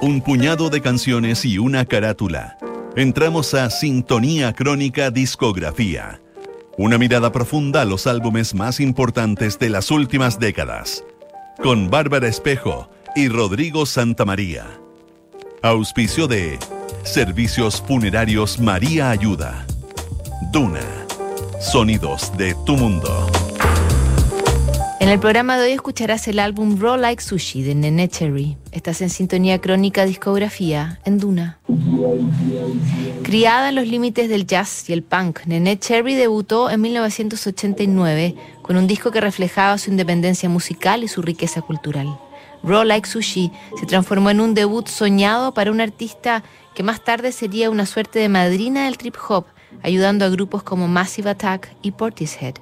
Un puñado de canciones y una carátula. Entramos a Sintonía Crónica Discografía. Una mirada profunda a los álbumes más importantes de las últimas décadas. Con Bárbara Espejo y Rodrigo Santamaría. Auspicio de Servicios Funerarios María Ayuda. Duna. Sonidos de tu mundo. En el programa de hoy escucharás el álbum Raw Like Sushi de Neneh Cherry. Estás en Sintonía Crónica Discografía en Duna. Criada en los límites del jazz y el punk, Neneh Cherry debutó en 1989 con un disco que reflejaba su independencia musical y su riqueza cultural. Raw Like Sushi se transformó en un debut soñado para un artista que más tarde sería una suerte de madrina del trip hop, ayudando a grupos como Massive Attack y Portishead.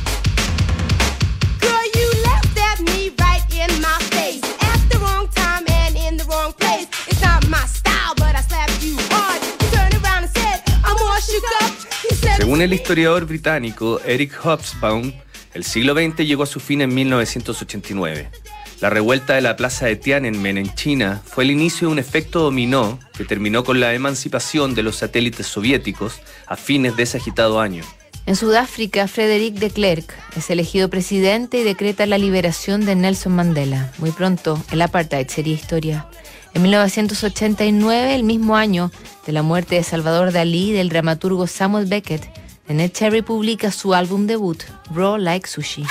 Según el historiador británico Eric Hobsbawm, el siglo XX llegó a su fin en 1989. La revuelta de la plaza de Tiananmen en China fue el inicio de un efecto dominó que terminó con la emancipación de los satélites soviéticos a fines de ese agitado año. En Sudáfrica, Frederick de Klerk es elegido presidente y decreta la liberación de Nelson Mandela. Muy pronto, el apartheid sería historia. En 1989, el mismo año de la muerte de Salvador Dalí y del dramaturgo Samuel Beckett, Neneh Cherry publica su álbum debut, Raw Like Sushi.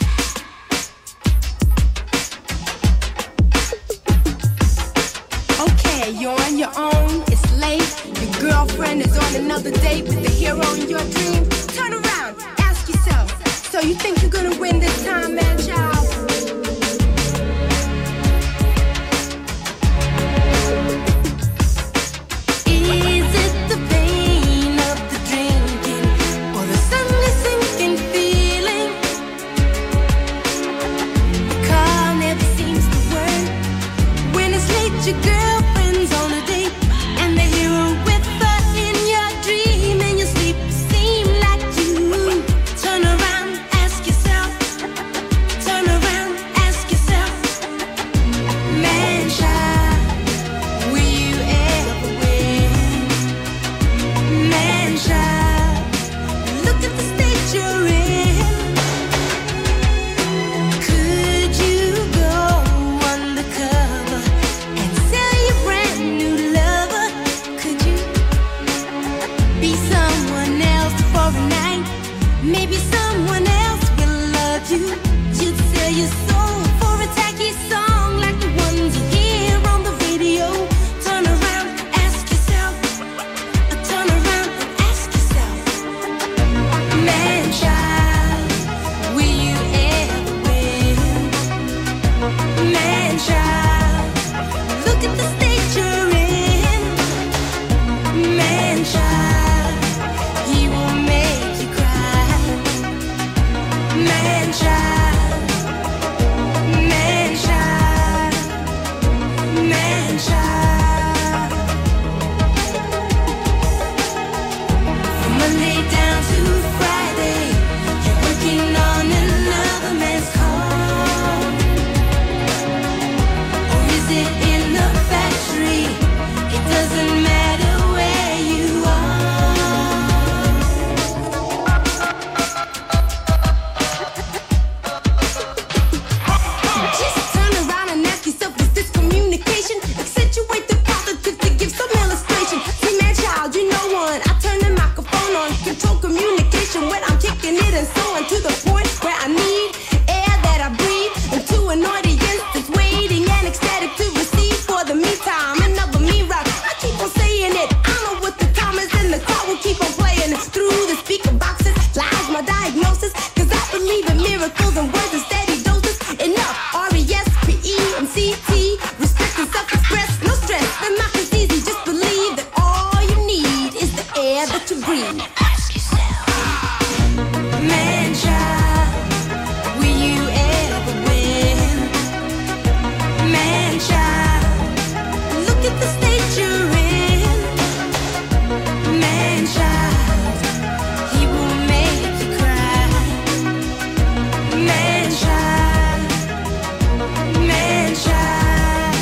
Okay, you're on your own, it's late. Your girlfriend is on another date with the hero in your dream. Turn around, ask yourself, so you think you're gonna win this time, man, child? Your girlfriend's on a date, and the hero with her in your dream, and your sleep seem like you. Turn around, ask yourself. Turn around, ask yourself. Man, child, will you ever win? Man, child, look at the state you're in. Could you go undercover? Maybe someone else will love you. You'd sell your soul for a tacky song like the ones you hear on the radio. Turn around, ask yourself. Turn around and ask yourself. Man, child, will you ever win? Man, child, look at the state you're in. Man, child, he will make you cry. Man, child, man, child, man, child. From Monday down to Friday, you're working on another man's call. Or is it in the factory? It doesn't matter where you are. Just turn around and ask yourself, is this communication? Accentuate the positive to give some illustration. See, man, child, you know one. I turn the microphone on, control communication when I'm kicking it and so on to the point where I need air that I breathe into an audience that's waiting and ecstatic to receive. For the meantime, another me rock. I keep on saying it. I know what the time is, and the crowd will keep on playing through the speaker boxes. Lies my diagnosis, 'cause I believe in miracles and words and steady doses. Enough, RESPECT, respect and self-express, no stress. The math is easy, just believe that all you need is the air that you breathe. Ask yourself, man, child, will you ever win? Man, child, look at the state you're in. Man, child, he will make you cry. Man, child, man, child.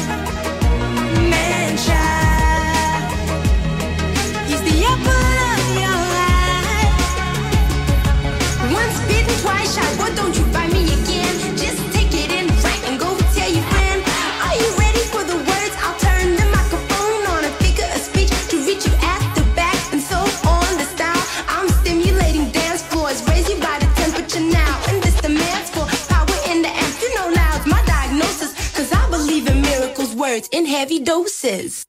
words in heavy doses.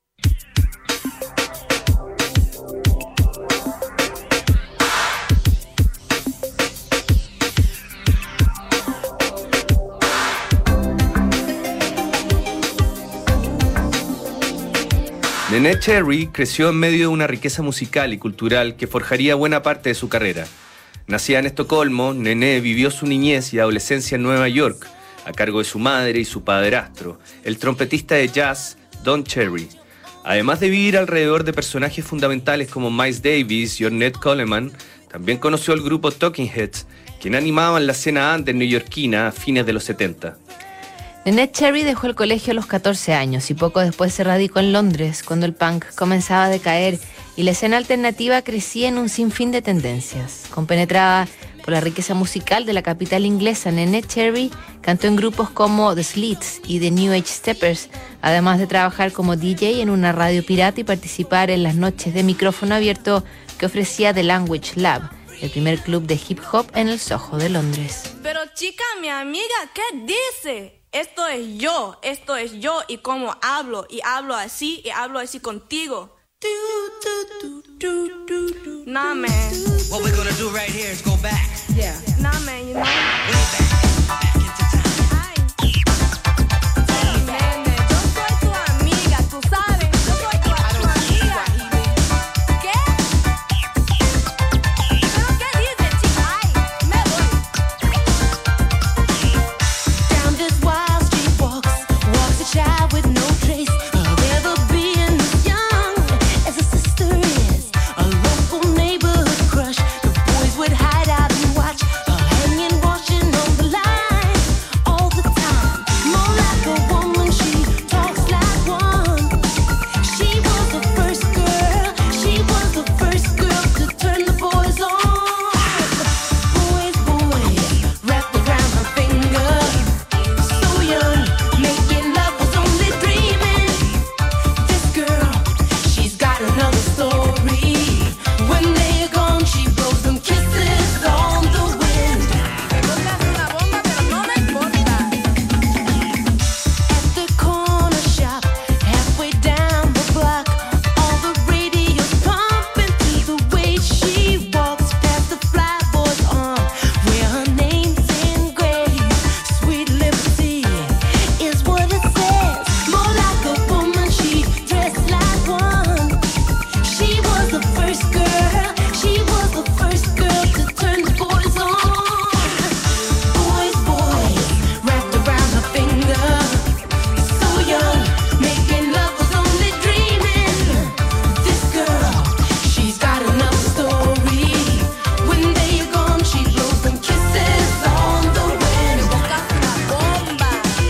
Neneh Cherry creció en medio de una riqueza musical y cultural que forjaría buena parte de su carrera. Nacida en Estocolmo, Neneh vivió su niñez y adolescencia en Nueva York, a cargo de su madre y su padrastro, el trompetista de jazz Don Cherry. Además de vivir alrededor de personajes fundamentales como Miles Davis y Ornette Coleman, también conoció al grupo Talking Heads, quien animaban la escena under neoyorquina a fines de los 70. Neneh Cherry dejó el colegio a los 14 años y poco después se radicó en Londres, cuando el punk comenzaba a decaer y la escena alternativa crecía en un sinfín de tendencias. Compenetrada por la riqueza musical de la capital inglesa, Neneh Cherry cantó en grupos como The Slits y The New Age Steppers, además de trabajar como DJ en una radio pirata y participar en las noches de micrófono abierto que ofrecía The Language Lab, el primer club de hip hop en el Soho de Londres. Pero chica, mi amiga, ¿qué dice? Esto es yo y cómo hablo, y hablo así contigo. Nah, man. What we're gonna do right here is go back. Yeah. Nah, man, you know. Way back into time. Ay, nene, yo soy tu amiga, tú sabes. Yo soy tu amiga. ¿Qué? ¿Pero qué dices, chica? Ay, me voy. Down this wild street walks a child with no trace of ever being as young as a sister is. A local neighborhood crush. The boys would hide out and watch her hanging, washing on the line all the time. More like a woman, she talks like one. She was the first girl. She was the first girl to turn the boys on. Boys, wrapped around her finger. So young, making love was only dreaming. This girl, she's got another story. When they're gone, she blows them kisses on the wind. Pongas una bomba, pero no me importa. At the corner shop, halfway down the block, all the radio's pumping to the way she walks past the flyboy's arm, where her name's engraved. Sweet Liberty is what it says. More like a woman, she dressed like one. She was the first girl. She was the first girl to turn the boys on. Boys, wrapped around her finger. So young, making love was only dreaming. This girl, she's got another story. When they're gone, she blows them kisses on the wind. Pongas una bomba.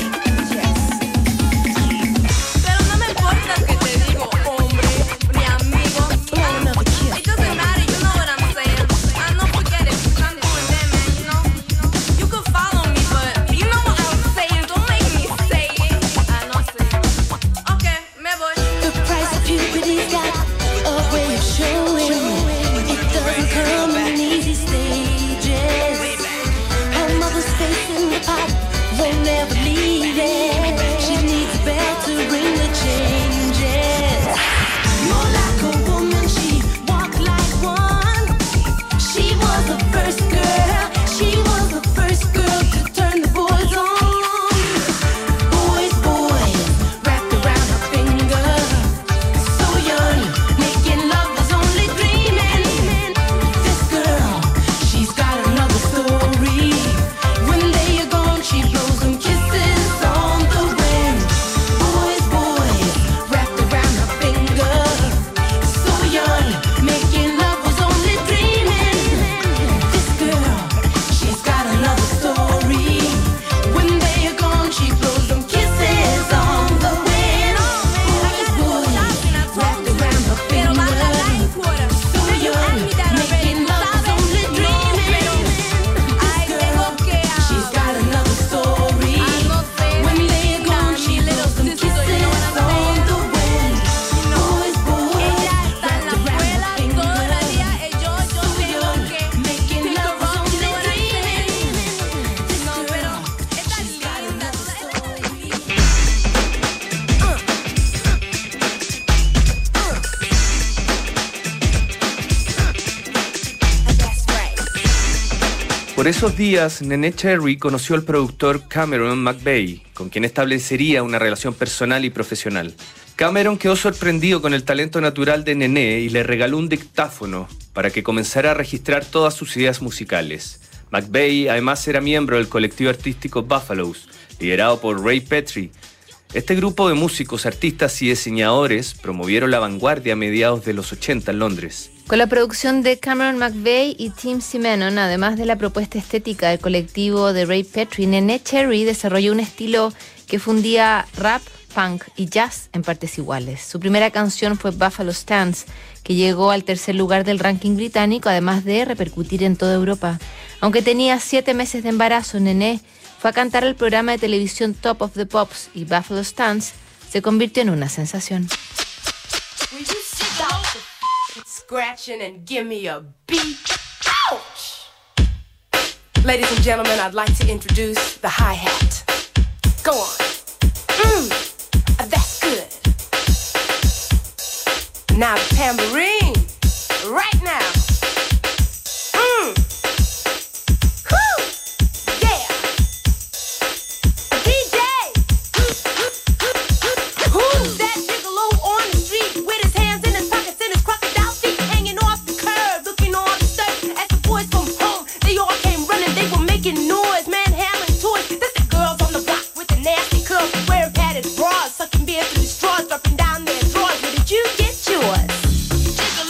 Pero no me importa que te digo, hombre, mi amigo. It doesn't matter, you know what I'm saying. I know forget it, I'm doing that, man, you know. You could follow me, but you know what I'm saying. Don't make me say it. I know, say it. Okay, me voy. The price of puberty's got a way of showing. It doesn't come in easy stages. Her mother's face in the pot won't never leave it. She needs a bell to ring the changes. More like a woman, she walked like one. She was the first girl. She was the first girl to turn the boys on. Boys, wrapped around her finger. So young, making love was only dreaming. This girl, she's got another story. When they are gone, she blows them kisses on the wind. Boys, Por esos días, Neneh Cherry conoció al productor Cameron McVeigh, con quien establecería una relación personal y profesional. Cameron quedó sorprendido con el talento natural de Neneh y le regaló un dictáfono para que comenzara a registrar todas sus ideas musicales. McVeigh además era miembro del colectivo artístico Buffaloes, liderado por Ray Petrie. Este grupo de músicos, artistas y diseñadores promovieron la vanguardia a mediados de los 80 en Londres. Con la producción de Cameron McVeigh y Tim Simenon, además de la propuesta estética del colectivo de Ray Petrie, Neneh Cherry desarrolló un estilo que fundía rap, punk y jazz en partes iguales. Su primera canción fue Buffalo Stance, que llegó al tercer lugar del ranking británico, además de repercutir en toda Europa. Aunque tenía 7 meses de embarazo, Neneh fue a cantar el programa de televisión Top of the Pops y Buffalo Stance se convirtió en una sensación. Will you stop scratching and give me a beat? Ouch! Ladies and gentlemen, I'd like to introduce the hi-hat. Go on. That's good. Now the tambourine. Right now. Whew! Yeah! DJ! Who's that gigolo on the street with his hands in his pockets and his crocodile feet hanging off the curb, looking all disturbed as the boys from home? They all came running, they were making noise, manhandling toys. That's the girls on the block with the nasty curls, wearing padded bras, sucking beer through straws, dropping down their drawers. Where did you get yours?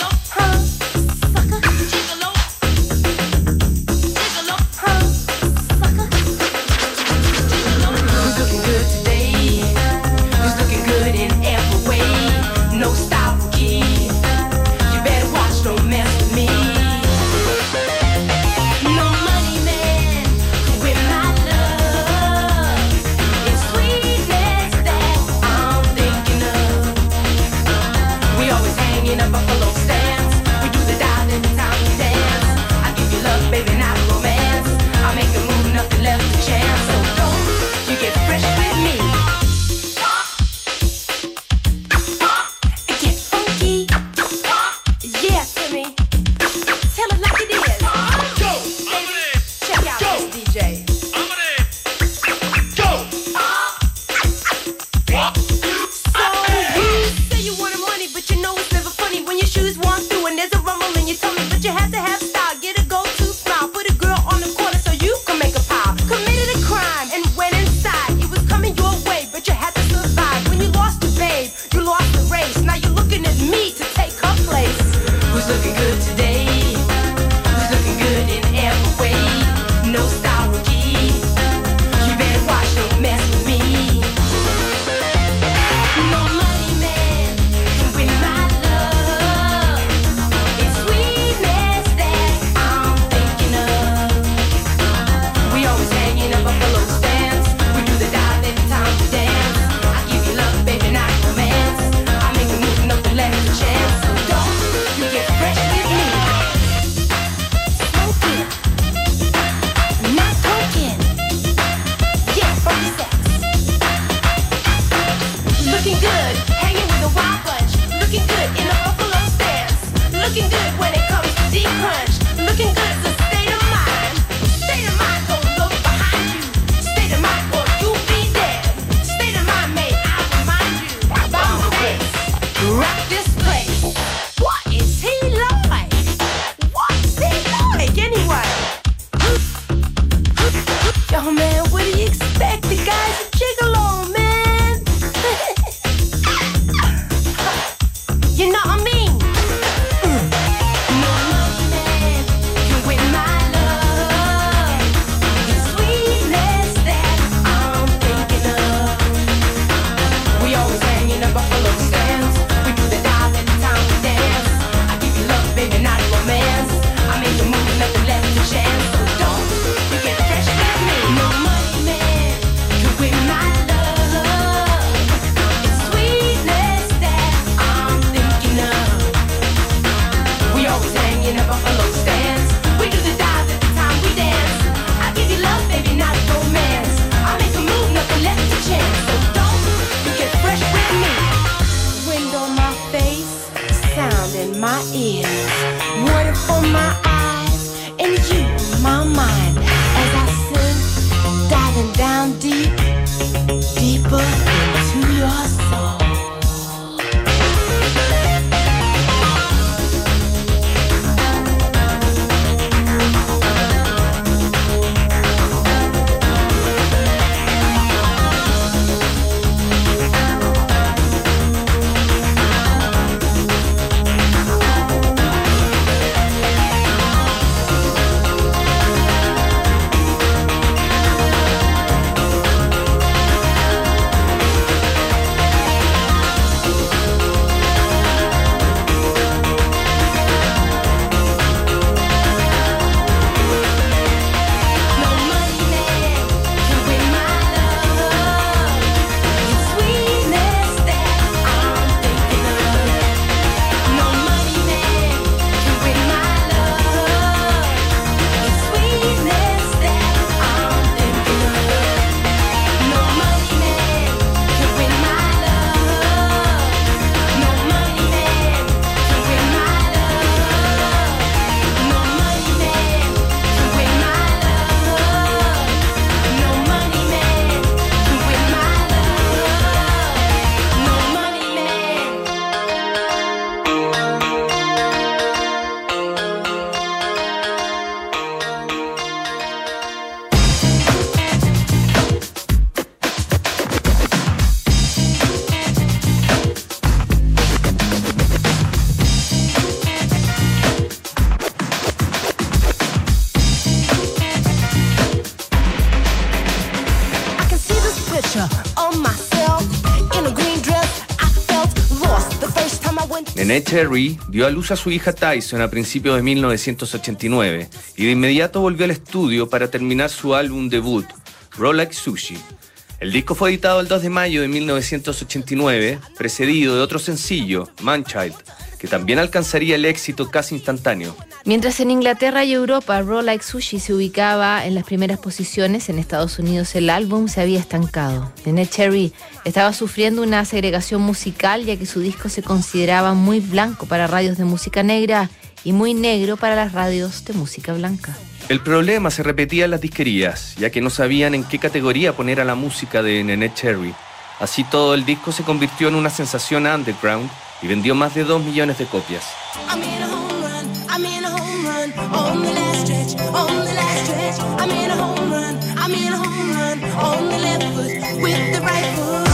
Neneh Cherry dio a luz a su hija Tyson a principios de 1989 y de inmediato volvió al estudio para terminar su álbum debut, Raw Like Sushi. El disco fue editado el 2 de mayo de 1989, precedido de otro sencillo, Manchild, que también alcanzaría el éxito casi instantáneo. Mientras en Inglaterra y Europa Raw Like Sushi se ubicaba en las primeras posiciones, en Estados Unidos el álbum se había estancado. Neneh Cherry estaba sufriendo una segregación musical, ya que su disco se consideraba muy blanco para radios de música negra y muy negro para las radios de música blanca. El problema se repetía en las disquerías, ya que no sabían en qué categoría poner a la música de Neneh Cherry. Así todo, el disco se convirtió en una sensación underground y vendió más de 2 millones de copias. I'm in a home run, I'm in a home run, on the last stretch, on the last stretch. I'm in a home run, I'm in a home run, on the left foot, with the right foot.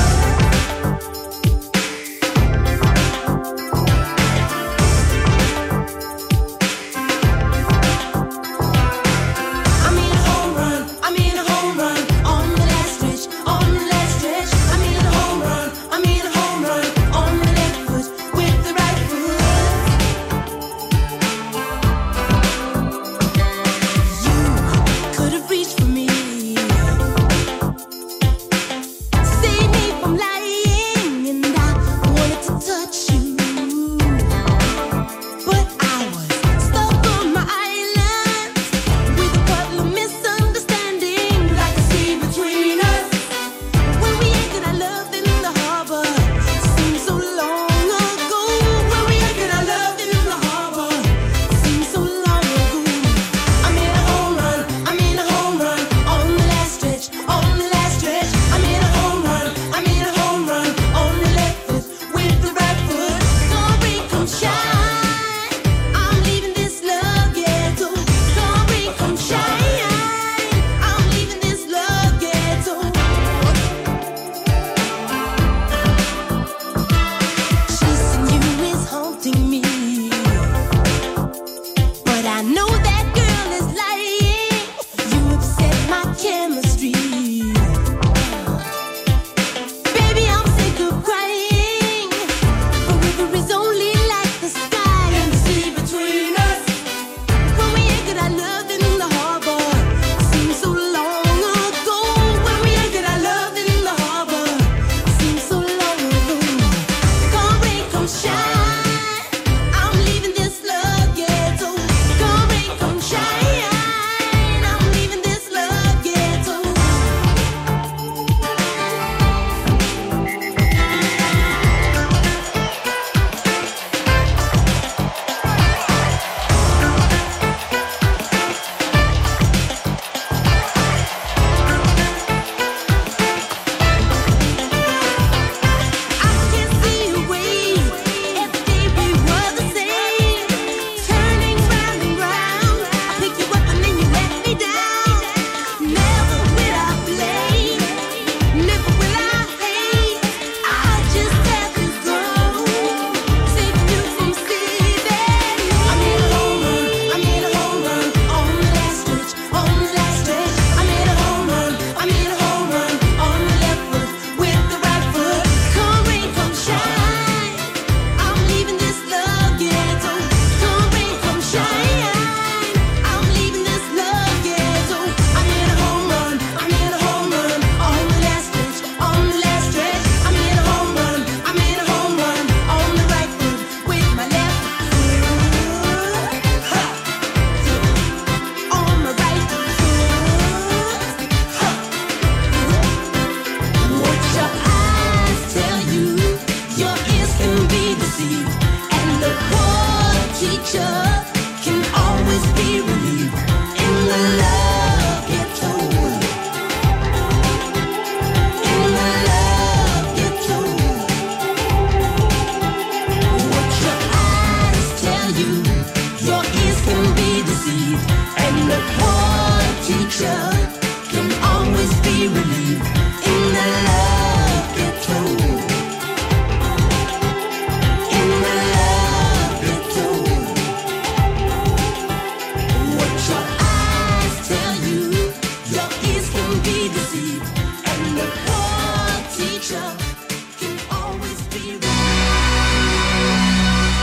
I'm in a home run, I'm in a home run, on the last stretch, on the last stretch. I'm in a home run, I'm in a home run, on the left foot, with the right foot. You could have reached for me, saved me from lying, and I wanted to touch you, but I was stuck on my island with a couple of misunderstandings, like a sea between us. When we anchored our love in the harbor, seems so long ago. When we anchored our love in the harbor, seems so long ago. I'm in a home run, I'm in a home run, on the last stretch, on the last stretch. I'm in a home run, I'm in a home run, on the left foot, with the right foot. Come rain, come shine, I'm leaving this love ghetto. Come rain, come shine, I'm leaving this love ghetto. Chasing you is haunting me, but I know that girl is lying. You upset my chemistry, baby. I'm sick of crying. The river is only like the sky and the sea between us. When we anchored our love in the harbor, seems so long ago. When we anchored our love in the harbor, seems so long ago. Come rain, come shine, I'm leaving this love ghetto. Come rain, come shine, I'm leaving this love ghetto. I can't see a way. Every day we were the same, turning round and round. I pick you up and then you let me down. Never will I blame, never will I hate. I just have to go, saving you from saving. I'm in a home run, I'm in a home run, on the last stretch, on the last stretch. I'm in a home run, I'm in a home run, on the left foot, with the right foot. Come rain, come shine, I'm leaving this love ghetto. Come rain, come shine, I'm leaving this love ghetto. I'm in a home run, I'm in a home run, on the last stretch, on the last stretch. I'm in a home run, I'm in a home run, on the right foot, with my left foot. Ha! On my right foot. Ha! What your eyes tell you, your ears can be deceived, and the poor teacher can always be relieved in the love ghetto. In the love ghetto. What your eyes tell you, your ears can be deceived, and the poor teacher can always be relieved in the love ghetto. In the love ghetto. What your eyes tell you, your ears can be deceived, and the poor teacher can always be relieved.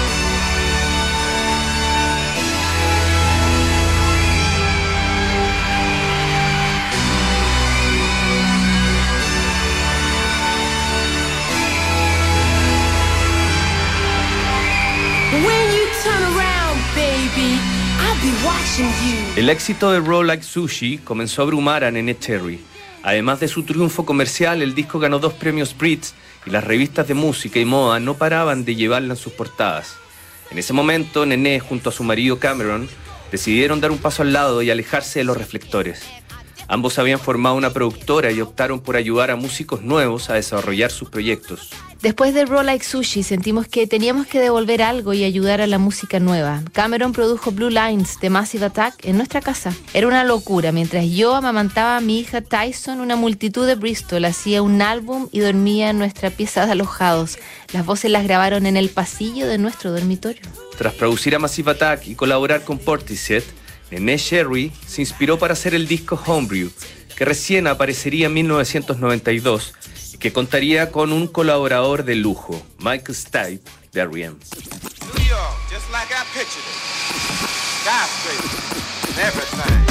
watching you. El éxito de Raw Like Sushi comenzó a abrumar a Neneh Cherry. Además de su triunfo comercial, el disco ganó 2 premios Brits y las revistas de música y moda no paraban de llevarla en sus portadas. En ese momento, Neneh, junto a su marido Cameron, decidieron dar un paso al lado y alejarse de los reflectores. Ambos habían formado una productora y optaron por ayudar a músicos nuevos a desarrollar sus proyectos. Después de Raw Like Sushi sentimos que teníamos que devolver algo y ayudar a la música nueva. Cameron produjo Blue Lines de Massive Attack en nuestra casa. Era una locura. Mientras yo amamantaba a mi hija Tyson, una multitud de Bristol hacía un álbum y dormía en nuestra pieza de alojados. Las voces las grabaron en el pasillo de nuestro dormitorio. Tras producir a Massive Attack y colaborar con Portishead, Neneh Cherry se inspiró para hacer el disco Homebrew, que recién aparecería en 1992 y que contaría con un colaborador de lujo, Michael Stipe de R.E.M. New York, just like I pictured it. Skyscrapers and everything.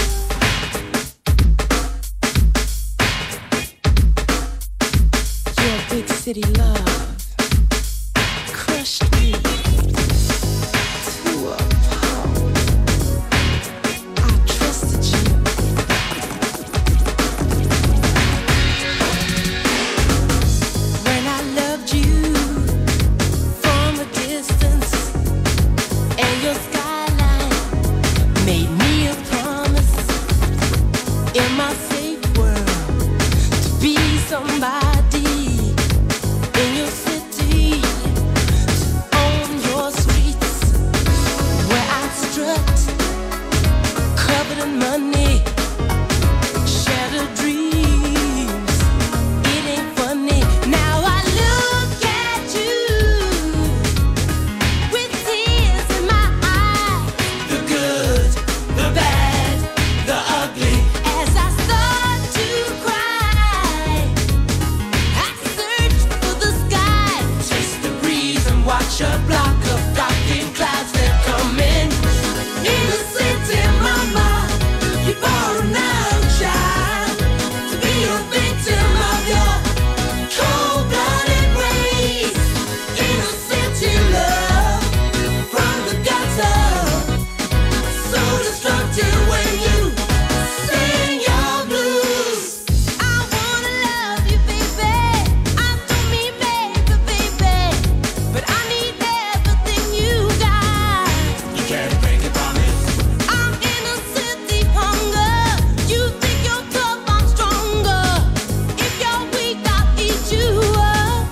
Your big city love crushed me to a pulp. I trusted you. When I loved you from a distance, and your skyline made me a promise in my safe world to be somebody in your city, to own your streets, where I strut, covered in money, shattered dreams. It ain't funny. Now I look at you with tears in my eyes. The good, the bad, the ugly. As I start to cry, I search for the sky, taste the breeze and watch a block of darkening clouds that come in. Innocent mama, you born now, child, to be a victim of your cold-blooded ways. Innocent in love from the gutter, so destructive when you sing your blues. I wanna love you, baby. I don't mean baby, baby, but I need everything you got. You can't break a promise. I'm innocent, deep hunger. You think you're tough, I'm stronger. If you're weak, I'll eat you up.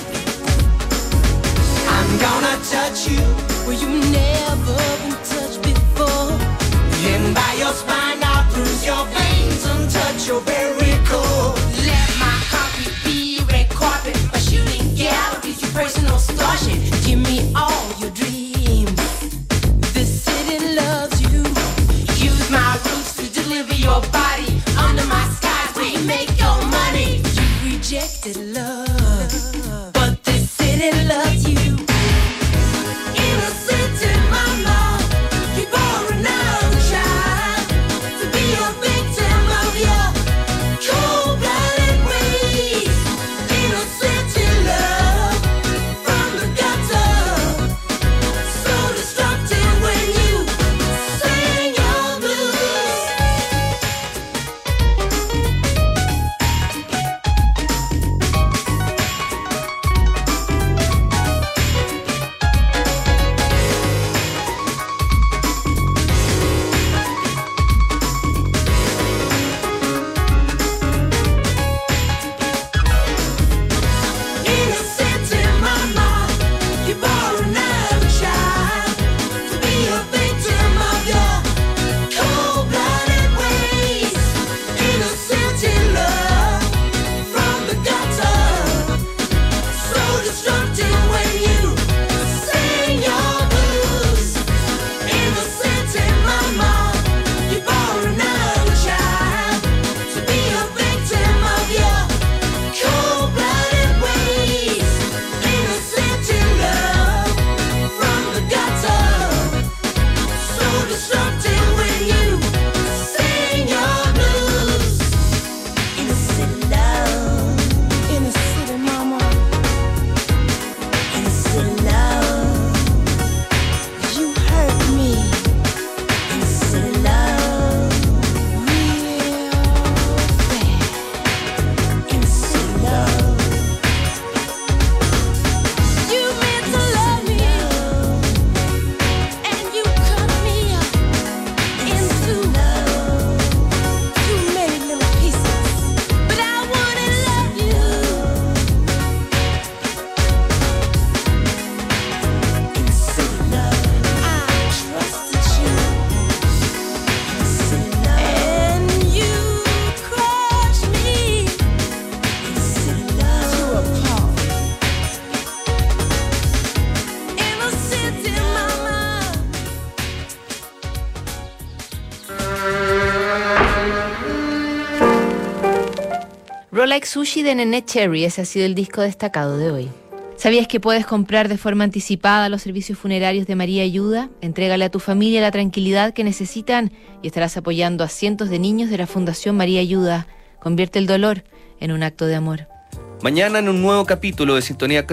I'm gonna touch you where you've never been touched before. Then by your spine, I'll bruise your veins and touch your very core. Let my heartbeat be red carpet, a shooting galleries, your personal starship. Give me all your dreams. This city loves you. Use my roots to deliver your body under my skies where you make your money. You rejected love, but this city loves you. Innocent in my mouth, you born now, child, to be a victim of your cold-blooded ways. Innocent in love from the gutter, so destructive when you sing your blues. Raw Like Sushi de Neneh Cherry, ese ha sido el disco destacado de hoy. ¿Sabías que puedes comprar de forma anticipada los servicios funerarios de María Ayuda? Entrégale a tu familia la tranquilidad que necesitan y estarás apoyando a cientos de niños de la Fundación María Ayuda. Convierte el dolor en un acto de amor. Mañana en un nuevo capítulo de Sintonía